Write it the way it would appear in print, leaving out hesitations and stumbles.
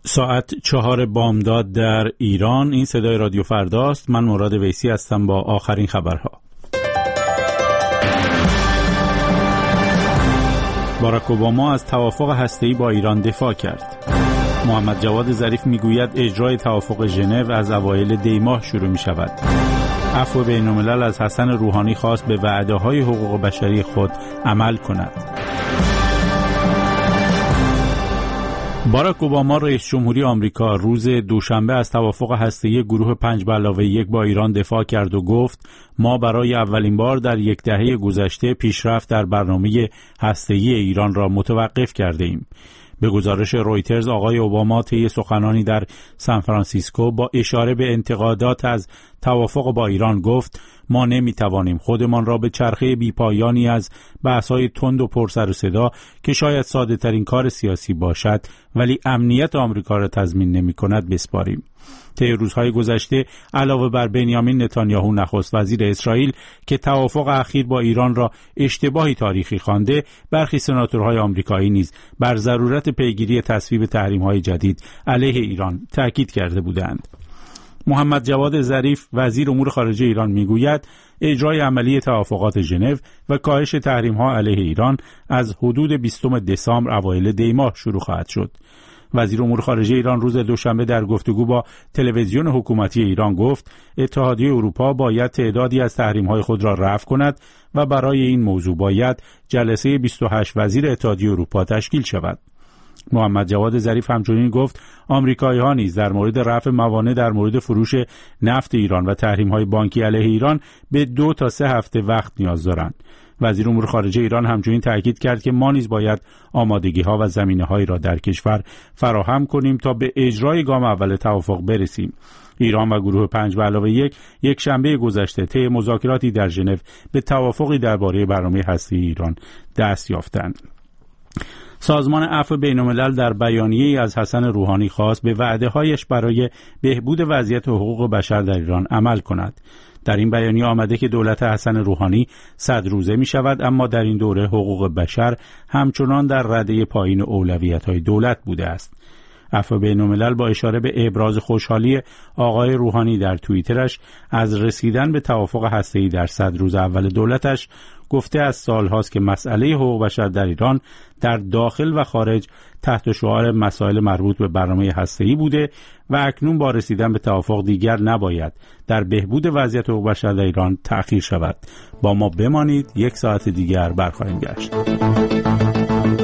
ساعت 4 بامداد در ایران. این صدای رادیو فرداست. من مراد ویسی هستم با آخرین خبرها. باراک اوباما از توافق هسته‌ای با ایران دفاع کرد. محمد جواد ظریف میگوید اجرای توافق ژنو از اوایل دی ماه شروع می شود. عفو بین‌الملل از حسن روحانی خواست به وعده‌های حقوق بشری خود عمل کند. باراک اوباما رئیس جمهوری آمریکا روز دوشنبه از توافق هسته‌ای گروه 5+1 با ایران دفاع کرد و گفت ما برای اولین بار در یک دهه گذشته پیشرفت در برنامه هسته‌ای ایران را متوقف کرده ایم. به گزارش رویترز آقای اوباما طی سخنانی در سانفرانسیسکو با اشاره به انتقادات از توافق با ایران گفت ما نمیتوانیم خودمان را به چرخه بیپایانی از بحث‌های تند و پر سر و صدا که شاید ساده ترین کار سیاسی باشد ولی امنیت آمریکا را تضمین نمی‌کند بسپاریم. طی روزهای گذشته علاوه بر بنیامین نتانیاهو نخست وزیر اسرائیل که توافق اخیر با ایران را اشتباهی تاریخی خوانده، برخی سناتورهای آمریکایی نیز بر ضرورت پیگیری تصویب تحریم‌های جدید علیه ایران تاکید کرده بودند. محمد جواد ظریف وزیر امور خارجه ایران میگوید اجرای عملی توافقات ژنو و کاهش تحریم‌ها علیه ایران از حدود 20 دسامبر اوایل دی ماه شروع خواهد شد. وزیر امور خارجه ایران روز دوشنبه در گفتگو با تلویزیون حکومتی ایران گفت اتحادیه اروپا باید تعدادی از تحریم‌های خود را رفع کند و برای این موضوع باید جلسه 28 وزیر اتحادیه اروپا تشکیل شود. محمد جواد ظریف همچنین گفت آمریکایی‌ها نیز در مورد رفع موانع در مورد فروش نفت ایران و تحریم‌های بانکی علیه ایران به 2 تا 3 هفته وقت نیاز دارند. وزیر امور خارجه ایران همچنین تاکید کرد که ما نیز باید آمادگی‌ها و زمینه‌هایی را در کشور فراهم کنیم تا به اجرای گام اول توافق برسیم. ایران و گروه 5+1 یک شنبه گذشته طی مذاکراتی در ژنو به توافقی درباره برنامه هسته‌ای ایران دست یافتند. سازمان عفو بین‌الملل در بیانیه‌ای از حسن روحانی خواست به وعده‌هایش برای بهبود وضعیت حقوق بشر در ایران عمل کند. در این بیانیه آمده که دولت حسن روحانی 100 روزه می شود، اما در این دوره حقوق بشر همچنان در رده پایین اولویت‌های دولت بوده است. عفو بین‌الملل با اشاره به ابراز خوشحالی آقای روحانی در توییترش از رسیدن به توافق هسته‌ای در 100 روز اول دولتش گفته از سالهاست که مسئله حقوق بشر در ایران در داخل و خارج تحت شعار مسائل مربوط به برنامه هسته‌ای بوده و اکنون با رسیدن به توافق دیگر نباید در بهبود وضعیت حقوق بشر در ایران تأخیر شود. با ما بمانید، 1 ساعت دیگر برخواهیم گشت.